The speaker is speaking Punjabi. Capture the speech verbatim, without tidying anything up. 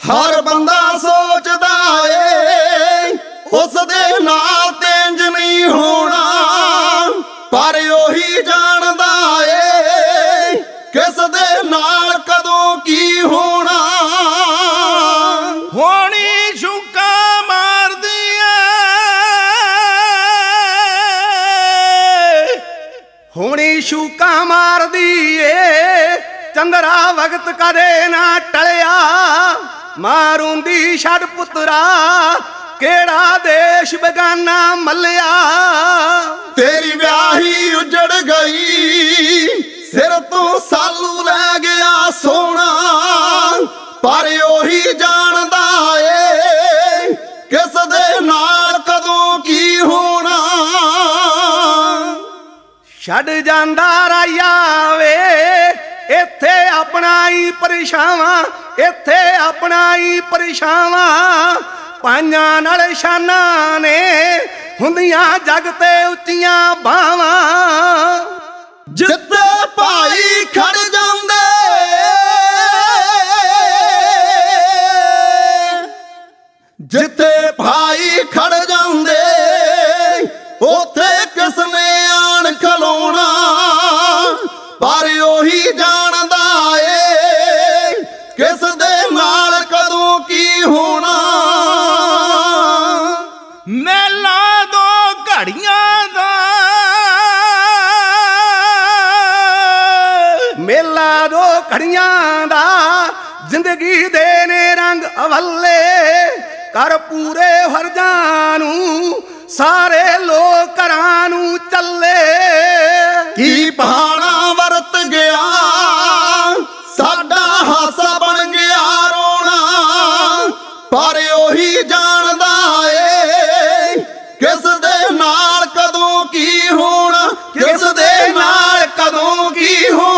ਹਰ ਬੰਦਾ ਸੋਚਦਾ ਏ ਉਸ ਦੇ ਨਾਲ ਤੇ ਇੰਜ ਨਹੀਂ ਹੋਣਾ, ਪਰ ਉਹੀ ਜਾਣਦਾ ਏ ਕਿਸ ਦੇ ਨਾਲ ਕਦੋਂ ਕੀ ਹੋਣਾ। ਹੋਣੀ ਸ਼ੂਕਾਂ ਮਾਰਦੀ ਏ, ਹੋਣੀ ਸ਼ੂਕਾਂ ਮਾਰਦੀ ਏ, ਚੰਦਰਾ ਵਕਤ ਕਦੇ ਨਾ ਟਲਿਆ, ਮਾਰੂੰਦੀ ਛੱਡ ਪੁੱਤਰਾ ਕਿਹੜਾ ਦੇਸ਼ ਬੇਗਾਨਾ ਮੱਲਿਆ। ਤੇਰੀ ਵਿਆਹੀ ਉਜੜ ਗਈ ਸਿਰ ਤੋਂ ਸਾਲੂ ਲੈ ਗਿਆ ਸੋਨਾ, ਪਰ ਉਹੀ ਜਾਣਦਾ ਏ ਕਿਸ ਦੇ ਨਾਲ ਕਦੋਂ ਕੀ ਹੋਣਾ। ਛੱਡ ਜਾਂਦਾ ਰਾਇਆ ਵੇ ਇੱਥੇ ਆਪਣਾ ਹੀ ਪਰਛਾਵਾਂ, ਇੱਥੇ ਆਪਣਾ ਹੀ ਪਰਛਾਵਾਂ, ਪਾਈਆਂ ਨਾਲ ਸ਼ਾਨਾਂ ਨੇ ਹੁੰਦੀਆਂ ਜਗ ਤੇ ਉੱਚੀਆਂ ਬਾਵਾਂ। ਜਿੱਥੇ ਭਾਈ ਖੜ ਜਾਂਦੇ ਜਿੱਥੇ ਭਾਈ ਖੜ ਜਾਂਦੇ ਉੱਥੇ ਕਿਸ ਨੇ ਆਣ ਖਲੋਣਾ, ਪਰ ਉਹੀ ਜਾਣਦਾ ਏ ਕਿਸ ਦੇ ਨਾਲ ਕਦੋਂ ਕੀ ਹੋਣਾ। ਮੇਲਾ ਦੋ ਘੜੀਆਂ ਦਾ, ਮੇਲਾ ਦੋ ਘੜੀਆਂ ਦਾ, ਜ਼ਿੰਦਗੀ ਦੇ ਨੇ ਰੰਗ ਅਵੱਲੇ, ਕਰ ਪੂਰੇ ਫਰਜ਼ਾਂ ਨੂੰ ਸਾਰੇ ਲੋਕ ਘਰਾਂ ਨੂੰ ਚੱਲੇ। ਕੀ ਪਹਾੜਾਂ ਵਰਤ ਗਿਆ ਸਾਡਾ ਹਾਸਾ ਬਣ ਗਿਆ ਰੋਣਾ, ਪਰ ਉਹੀ ਜਾਣਦਾ ਏ ਕਿਸ ਦੇ ਨਾਲ ਕਦੋਂ ਕੀ ਹੋਣਾ, ਕਿਸ ਦੇ ਨਾਲ ਕਦੋਂ ਕੀ ਹੋਣਾ।